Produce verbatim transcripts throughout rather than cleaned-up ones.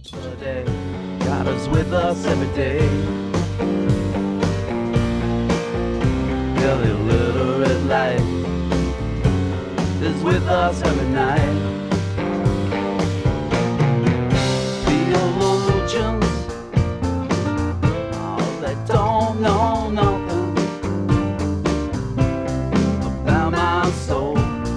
God is with us every day. Every little red light is with us every night. Theologians, oh, they don't know nothing about my soul.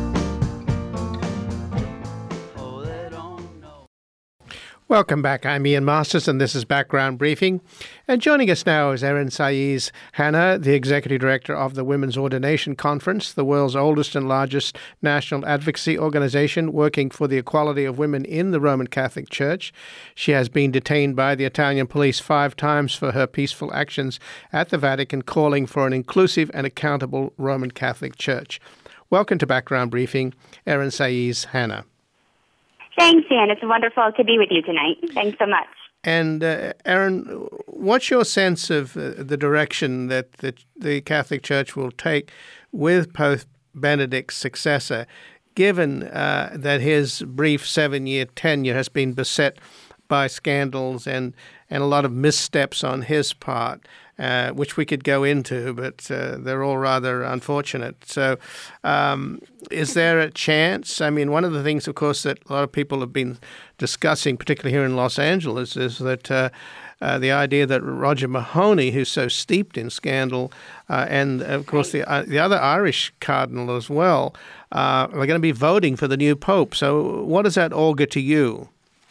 Oh, they don't know. Welcome back. I'm Ian Masters, and this is Background Briefing. And joining us now is Erin Saiz Hanna, the Executive Director of the Women's Ordination Conference, the world's oldest and largest national advocacy organization working for the equality of women in the Roman Catholic Church. She has been detained by the Italian police five times for her peaceful actions at the Vatican, calling for an inclusive and accountable Roman Catholic Church. Welcome to Background Briefing, Erin Saiz Hanna. Thanks, Ian. It's wonderful to be with you tonight. Thanks so much. And, uh, Erin, what's your sense of uh, the direction that the, the Catholic Church will take with Pope Benedict's successor, given uh, that his brief seven-year tenure has been beset by scandals and, and a lot of missteps on his part, uh, which we could go into, but uh, they're all rather unfortunate. So um, is there a chance? I mean, one of the things, of course, that a lot of people have been discussing, particularly here in Los Angeles, is that uh, uh, the idea that Roger Mahony, who's so steeped in scandal, uh, and, of course, the, uh, the other Irish cardinal as well, uh, are going to be voting for the new pope. So what does that augur to you?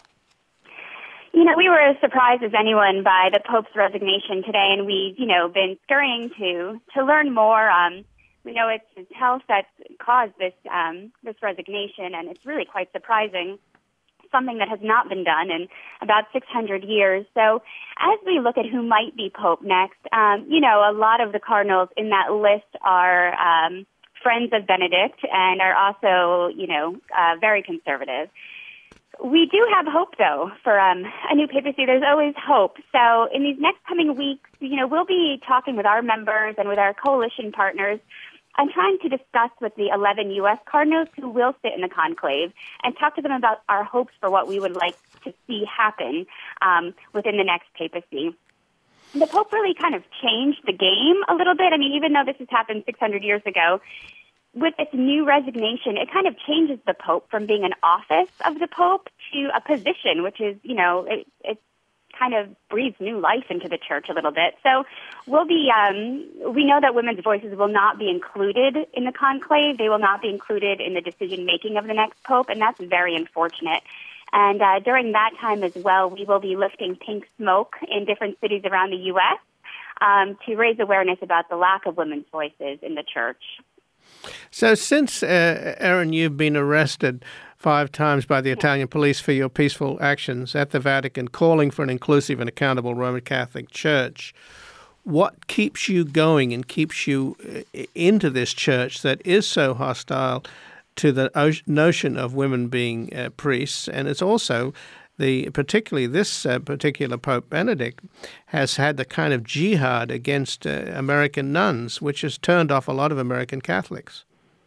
You know, we were as surprised as anyone by the Pope's resignation today, and we've, you know, been scurrying to to learn more. Um, we know it's his health that caused this um, this resignation, and it's really quite surprising, something that has not been done in about six hundred years. So as we look at who might be Pope next, um, you know, a lot of the cardinals in that list are um, friends of Benedict and are also, you know, uh, very conservative. We do have hope, though, for um, a new papacy. There's always hope. So in these next coming weeks, you know, we'll be talking with our members and with our coalition partners and trying to discuss with the eleven U S cardinals who will sit in the conclave and talk to them about our hopes for what we would like to see happen um, within the next papacy. The Pope really kind of changed the game a little bit. I mean, even though this has happened six hundred years ago, with its new resignation, it kind of changes the Pope from being an office of the Pope to a position, which is, you know, it, it kind of breathes new life into the church a little bit. So we'll be, um, we know that women's voices will not be included in the conclave. They will not be included in the decision-making of the next Pope, and that's very unfortunate. And uh, during that time as well, we will be lifting pink smoke in different cities around the U S um, to raise awareness about the lack of women's voices in the church. So since, uh, Erin, you've been arrested five times by the Italian police for your peaceful actions at the Vatican, calling for an inclusive and accountable Roman Catholic Church, what keeps you going and keeps you into this church that is so hostile to the notion of women being uh, priests? And it's also the particularly this uh, particular Pope Benedict has had the kind of jihad against uh, American nuns, which has turned off a lot of American Catholics.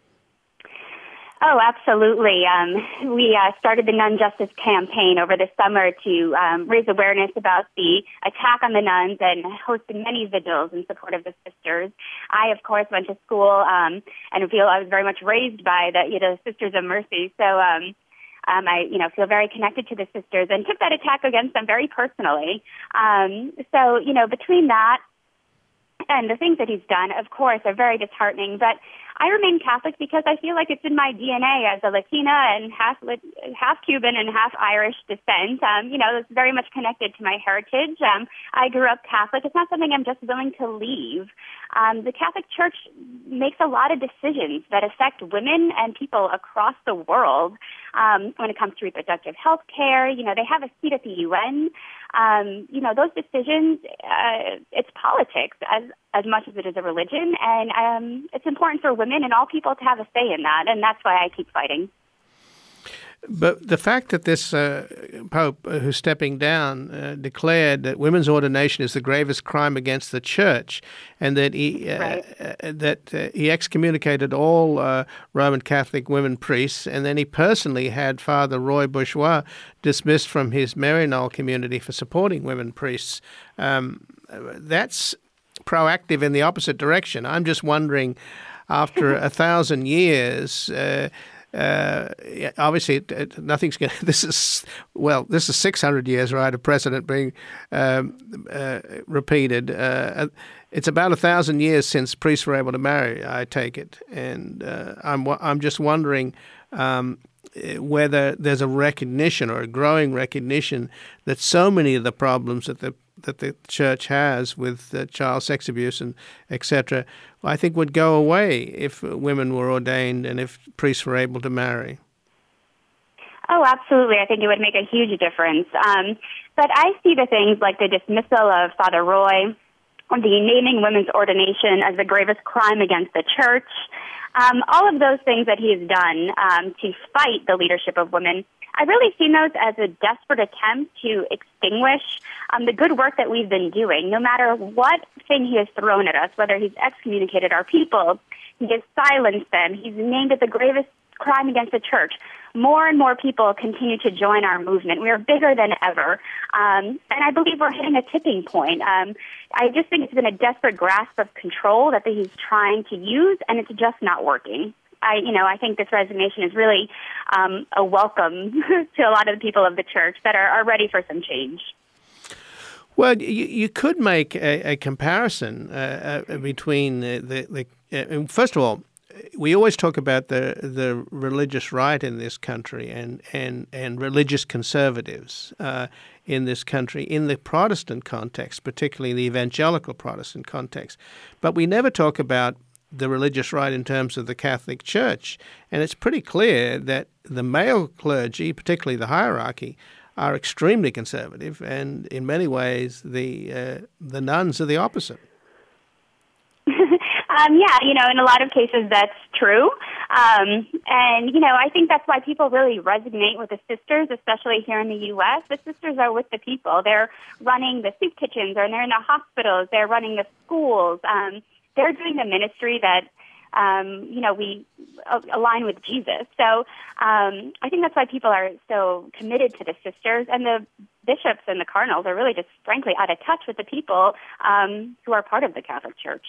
Oh, absolutely. Um, we uh, started the Nun Justice Campaign over the summer to um, raise awareness about the attack on the nuns and hosted many vigils in support of the sisters. I, of course, went to school um, and feel I was very much raised by the you know Sisters of Mercy. So um, um, I, you know, feel very connected to the sisters and took that attack against them very personally. Um, so, you know, between that and the things that he's done, of course, are very disheartening. But I remain Catholic because I feel like it's in my D N A as a Latina and half half Cuban and half Irish descent. Um, you know, it's very much connected to my heritage. Um, I grew up Catholic. It's not something I'm just willing to leave. Um, the Catholic Church makes a lot of decisions that affect women and people across the world um, when it comes to reproductive health care. You know, they have a seat at the U N. Um, you know, those decisions, uh, it's politics as as much as it is a religion, and um, it's important for women and all people to have a say in that, and that's why I keep fighting. But the fact that this uh, Pope uh, who's stepping down uh, declared that women's ordination is the gravest crime against the Church, and that he uh, Right. uh, that uh, he excommunicated all uh, Roman Catholic women priests, and then he personally had Father Roy Bourgeois dismissed from his Maryknoll community for supporting women priests. Um, that's proactive in the opposite direction. I'm just wondering, after a thousand years. Uh, Uh, yeah, obviously, it, it, nothing's going. This is well. This is six hundred years, right? A precedent being um, uh, repeated. Uh, it's about a thousand years since priests were able to marry. I take it, and uh, I'm I'm just wondering um, whether there's a recognition or a growing recognition that so many of the problems that the that the Church has with uh, child sex abuse and et cetera, I think would go away if women were ordained and if priests were able to marry. Oh, absolutely. I think it would make a huge difference. Um, but I see the things like the dismissal of Father Roy, the naming women's ordination as the gravest crime against the Church, um, all of those things that he has done um, to fight the leadership of women. I've really seen those as a desperate attempt to extinguish um, the good work that we've been doing. No matter what thing he has thrown at us, whether he's excommunicated our people, he has silenced them, he's named it the gravest crime against the Church. More and more people continue to join our movement. We are bigger than ever. Um, and I believe we're hitting a tipping point. Um, I just think it's been a desperate grasp of control that he's trying to use, and it's just not working. I, you know, I think this resignation is really um, a welcome to a lot of the people of the Church that are, are ready for some change. Well, you, you could make a, a comparison uh, uh, between the, the, the uh, first of all, we always talk about the the religious right in this country and and, and religious conservatives uh, in this country in the Protestant context, particularly the evangelical Protestant context. But we never talk about the religious right in terms of the Catholic Church. And it's pretty clear that the male clergy, particularly the hierarchy, are extremely conservative. And in many ways, the uh, the nuns are the opposite. Um, yeah, you know, in a lot of cases that's true. Um, and, you know, I think that's why people really resonate with the sisters, especially here in the U S. The sisters are with the people. They're running the soup kitchens, or they're in the hospitals. They're running the schools. Um, they're doing the ministry that, um, you know, we align with Jesus. So um, I think that's why people are so committed to the sisters. And the bishops and the cardinals are really just, frankly, out of touch with the people um, who are part of the Catholic Church.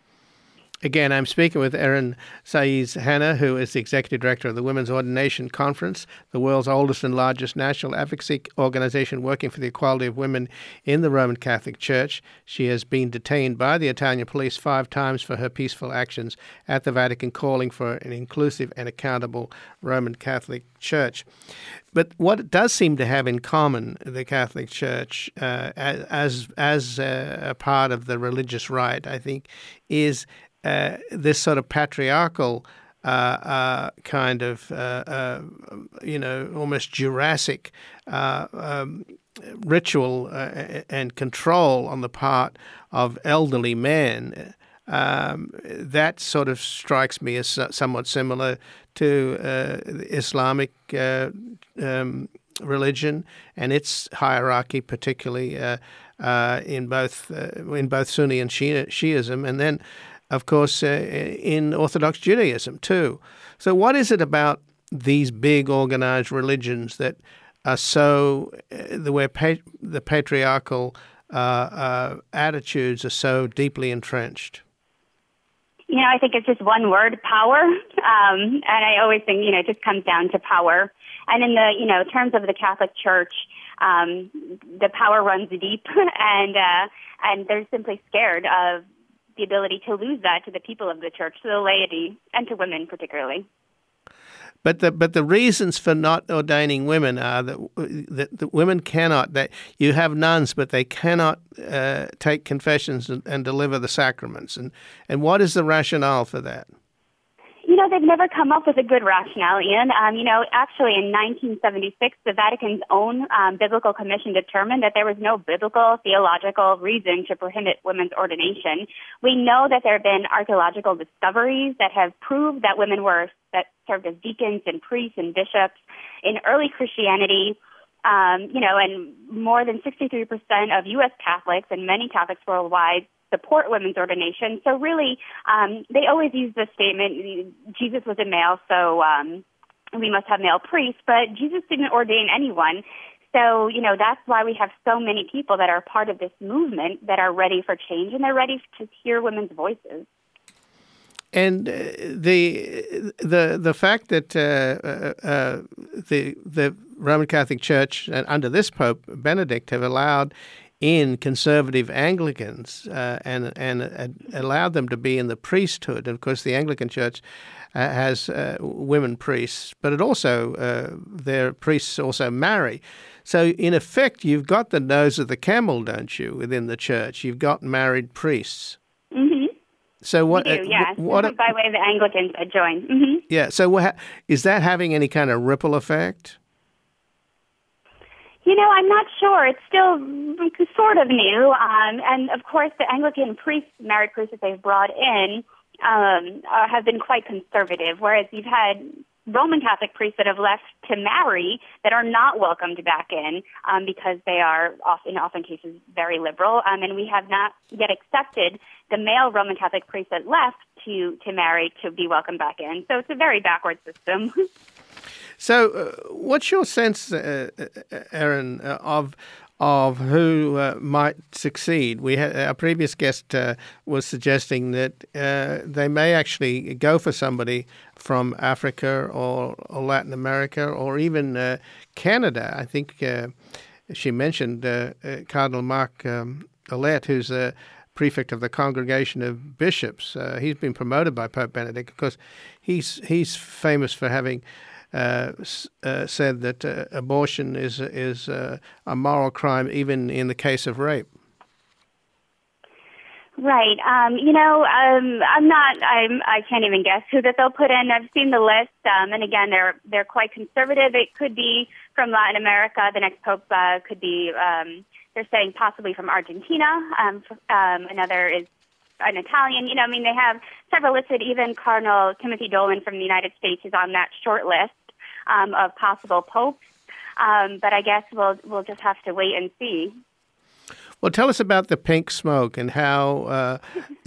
Again, I'm speaking with Erin Saiz-Hannah, who is the Executive Director of the Women's Ordination Conference, the world's oldest and largest national advocacy organization working for the equality of women in the Roman Catholic Church. She has been detained by the Italian police five times for her peaceful actions at the Vatican, calling for an inclusive and accountable Roman Catholic Church. But what it does seem to have in common, the Catholic Church, uh, as as uh, a part of the religious right, I think, is Uh, this sort of patriarchal uh, uh, kind of, uh, uh, you know, almost Jurassic uh, um, ritual uh, and control on the part of elderly men. Um, that sort of strikes me as somewhat similar to uh, the Islamic uh, um, religion and its hierarchy, particularly uh, uh, in both uh, in both Sunni and Shia, Shiism, and then, of course, uh, in Orthodox Judaism, too. So what is it about these big organized religions that are so, uh, the where pa- the patriarchal uh, uh, attitudes are so deeply entrenched? You know, I think it's just one word, power. Um, and I always think, you know, it just comes down to power. And in the, you know, terms of the Catholic Church, um, the power runs deep, and uh, and they're simply scared of the ability to lose that to the people of the Church, to the laity, and to women particularly. But the but the reasons for not ordaining women are that that, that women cannot. That you have nuns, but they cannot uh, take confessions and, and deliver the sacraments. And and what is the rationale for that? You know, they've never come up with a good rationale, Ian. Um, you know, actually in nineteen seventy-six, the Vatican's own um, biblical commission determined that there was no biblical, theological reason to prohibit women's ordination. We know that there have been archaeological discoveries that have proved that women were, that served as deacons and priests and bishops in early Christianity. Um, you know, and more than sixty-three percent of U S Catholics and many Catholics worldwide support women's ordination. So really, um, they always use the statement, Jesus was a male, so um, we must have male priests, but Jesus didn't ordain anyone. So, you know, that's why we have so many people that are part of this movement that are ready for change, and they're ready to hear women's voices. And uh, the the the fact that uh, uh, the the Roman Catholic Church uh, under this Pope Benedict have allowed in conservative Anglicans uh, and and uh, allowed them to be in the priesthood. And of course, the Anglican Church uh, has uh, women priests, but it also uh, their priests also marry. So in effect, you've got the nose of the camel, don't you? Within the church, you've got married priests. Mm-hmm. So what? We do, yeah. Uh, what, what by way of the Anglicans that join. Mm-hmm. Yeah. So what, is that having any kind of ripple effect? You know, I'm not sure. It's still sort of new. Um, and, of course, the Anglican priests, married priests that they've brought in um, uh, have been quite conservative, whereas you've had Roman Catholic priests that have left to marry that are not welcomed back in um, because they are, often, in often cases, very liberal. Um, and we have not yet accepted the male Roman Catholic priests that left to, to marry to be welcomed back in. So it's a very backward system. So, uh, what's your sense, uh, Erin, uh, of of who uh, might succeed? We had, our previous guest uh, was suggesting that uh, they may actually go for somebody from Africa or, or Latin America or even uh, Canada. I think uh, she mentioned uh, uh, Cardinal Marc um, Ouellet, who's a prefect of the Congregation of Bishops. Uh, he's been promoted by Pope Benedict because he's he's famous for having Uh, uh, said that uh, abortion is is uh, a moral crime, even in the case of rape. Right. Um, you know, um, I'm not. I'm. I can't even guess who that they'll put in. I've seen the list, um, and again, they're they're quite conservative. It could be from Latin America. The next pope uh, could be. Um, they're saying possibly from Argentina. Um, um, another is an Italian. You know, I mean, they have several listed. Even Cardinal Timothy Dolan from the United States is on that short list Um, of possible popes, um, but I guess we'll we'll just have to wait and see. Well, tell us about the pink smoke and how, uh,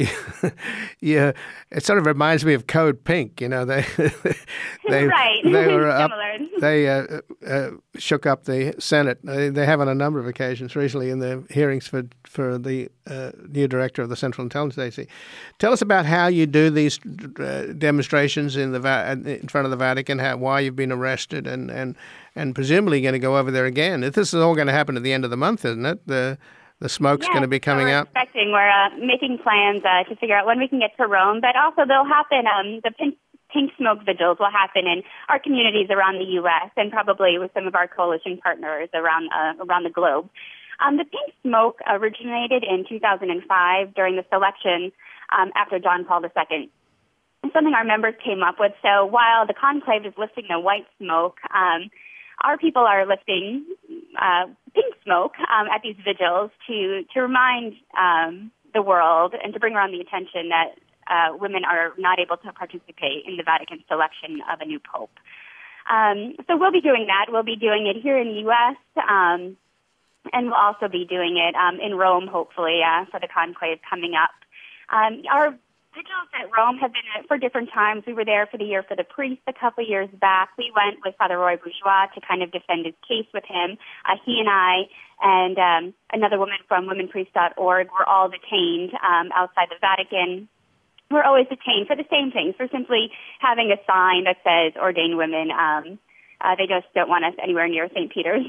yeah, it sort of reminds me of Code Pink. You know, they they right. they were up, Similar. they uh, uh, shook up the Senate. They, they have on a number of occasions recently in the hearings for for the uh, new director of the Central Intelligence Agency. Tell us about how you do these uh, demonstrations in the in front of the Vatican. How, why you've been arrested, and and and presumably going to go over there again. This is all going to happen at the end of the month, isn't it? The The smoke's yes, going to be coming so we're out. Expecting. We're uh, making plans uh, to figure out when we can get to Rome, but also they'll happen. Um, the pink, pink smoke vigils will happen in our communities around the U S and probably with some of our coalition partners around uh, around the globe. Um, the pink smoke originated in two thousand five during the selection um, after John Paul the Second. It's something our members came up with. So while the conclave is lifting the white smoke, um, our people are lifting uh, pink smoke um, at these vigils to to remind um, the world and to bring around the attention that uh, women are not able to participate in the Vatican selection of a new pope. Um, so we'll be doing that. We'll be doing it here in the U S, um, and we'll also be doing it um, in Rome, hopefully, uh, for the conclave coming up. Um, our vigils at Rome have been for different times. We were there for the Year for the Priest a couple of years back. We went with Father Roy Bourgeois to kind of defend his case with him. Uh, he and I and um, another woman from women priest dot org were all detained um, outside the Vatican. We're always detained for the same things, for simply having a sign that says ordained women. Um, uh, they just don't want us anywhere near Saint Peter's.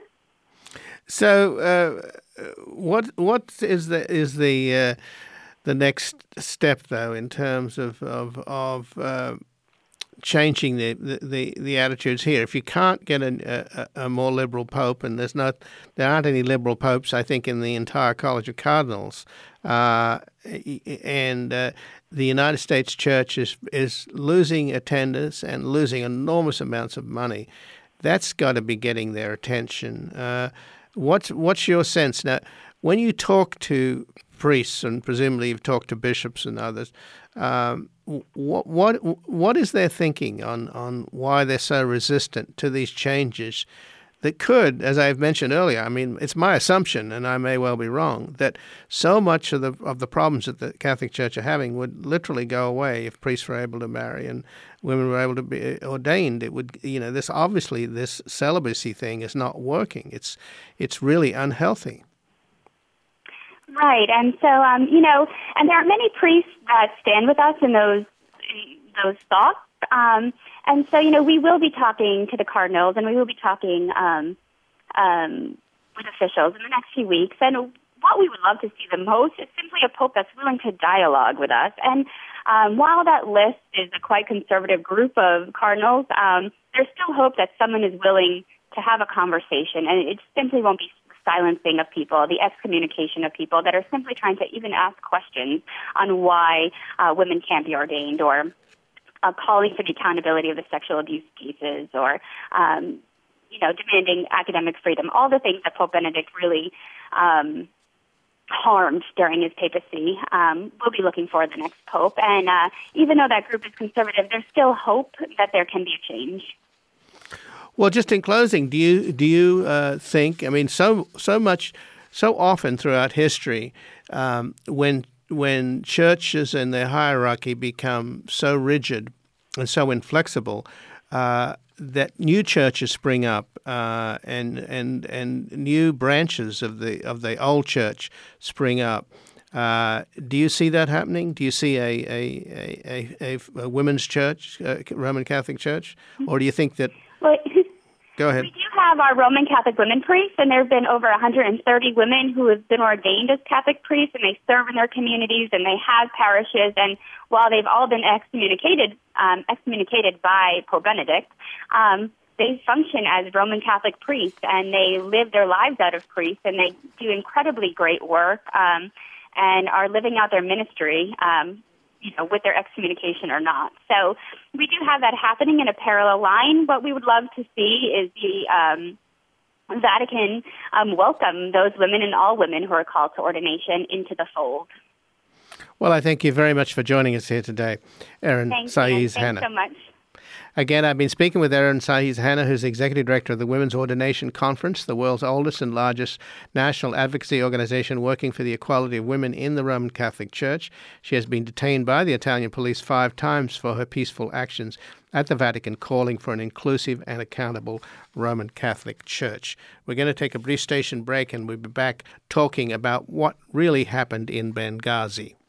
So, uh, what what is the is the uh, the next step, though, in terms of of, of uh, changing the, the, the attitudes here. If you can't get a, a, a more liberal pope, and there's not, there aren't any liberal popes, I think, in the entire College of Cardinals, uh, and uh, the United States Church is is losing attendance and losing enormous amounts of money, that's got to be getting their attention. Uh, what's what's your sense now? When you talk to priests, and presumably you've talked to bishops and others, um, what what what is their thinking on, on why they're so resistant to these changes that could, as I've mentioned earlier, I mean, it's my assumption, and I may well be wrong, that so much of the of the problems that the Catholic Church are having would literally go away if priests were able to marry and women were able to be ordained. It would, you know, this obviously this celibacy thing is not working. It's it's really unhealthy. Right, and so um, you know, and there are many priests that stand with us in those those thoughts. Um, and so, you know, we will be talking to the cardinals, and we will be talking um, um, with officials in the next few weeks. And what we would love to see the most is simply a pope that's willing to dialogue with us. And um, while that list is a quite conservative group of cardinals, um, there's still hope that someone is willing to have a conversation, and it simply won't be silencing of people, the excommunication of people that are simply trying to even ask questions on why uh, women can't be ordained, or Uh, calling for the accountability of the sexual abuse cases, or, um, you know, demanding academic freedom, all the things that Pope Benedict really um, harmed during his papacy. Um, we'll be looking for the next pope. And uh, even though that group is conservative, there's still hope that there can be a change. Well, just in closing, do you do you uh, think, I mean, so so much, so often throughout history, um, when when churches and their hierarchy become so rigid and so inflexible, uh, that new churches spring up uh, and and and new branches of the of the old church spring up. Uh, do you see that happening? Do you see a a a, a, a women's church, uh, Roman Catholic Church, or do you think that? Well, Go ahead. We do have our Roman Catholic women priests, and there have been over one hundred thirty women who have been ordained as Catholic priests, and they serve in their communities, and they have parishes. And while they've all been excommunicated, um, excommunicated by Pope Benedict, um, they function as Roman Catholic priests, and they live their lives out of priests, and they do incredibly great work, um, and are living out their ministry, um, you know, with their excommunication or not. So we do have that happening in a parallel line. What we would love to see is the um, Vatican um, welcome those women and all women who are called to ordination into the fold. Well, I thank you very much for joining us here today, Erin Saiz Hannah. Thanks so much. Again, I've been speaking with Erin Saiz Hannah, who's the Executive Director of the Women's Ordination Conference, the world's oldest and largest national advocacy organization working for the equality of women in the Roman Catholic Church. She has been detained by the Italian police five times for her peaceful actions at the Vatican, calling for an inclusive and accountable Roman Catholic Church. We're going to take a brief station break, and we'll be back talking about what really happened in Benghazi.